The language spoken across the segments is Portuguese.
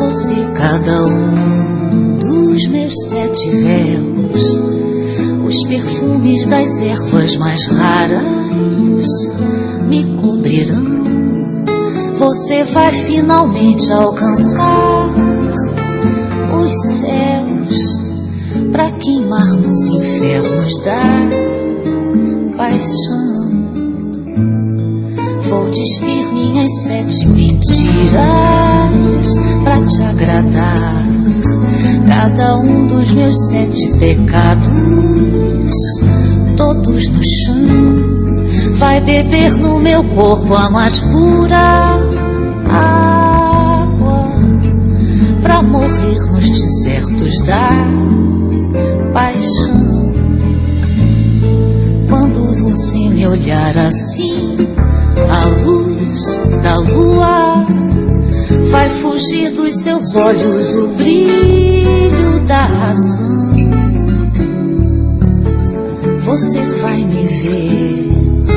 você cada um dos meus 7 véus, os perfumes das ervas mais raras me cobrirão. Você vai finalmente alcançar os céus pra queimar nos infernos da paixão. Vou despir minhas 7 mentiras pra te agradar. Cada um dos meus 7 pecados, todos no chão. Vai beber no meu corpo a mais pura água pra morrer nos desertos da paixão. Quando você me olhar assim, a luz da lua vai fugir dos seus olhos, o brilho da razão. Você vai me ver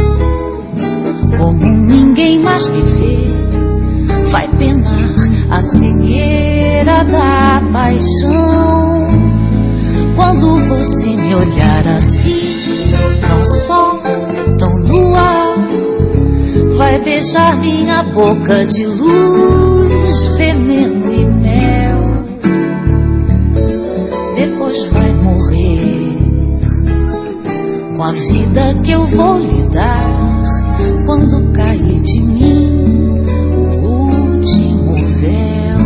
como ninguém mais me vê. Vai penar a cegueira da paixão. Quando você me olhar assim, tão só, tão nua, vai beijar minha boca de luz, veneno e mel. Depois vai morrer com a vida que eu vou lhe dar. Quando cair de mim o último véu.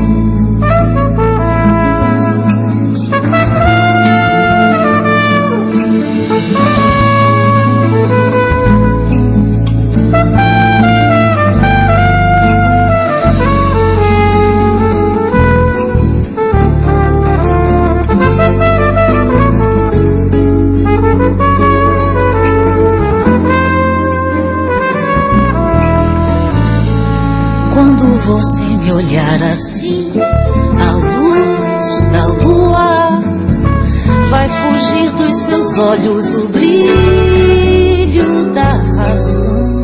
Quando você me olhar assim, a luz da lua vai fugir dos seus olhos, o brilho da razão.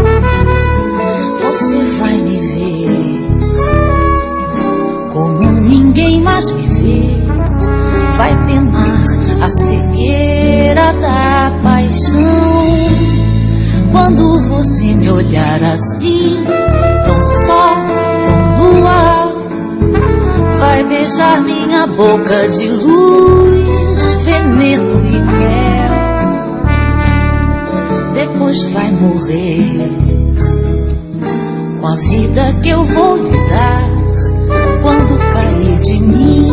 Você vai me ver como ninguém mais me vê. Vai penar a cegueira da paixão. Quando você me olhar assim, tão só, tão nua, vai beijar minha boca de luz, veneno e mel. Depois vai morrer com a vida que eu vou lhe dar. Quando cair de mim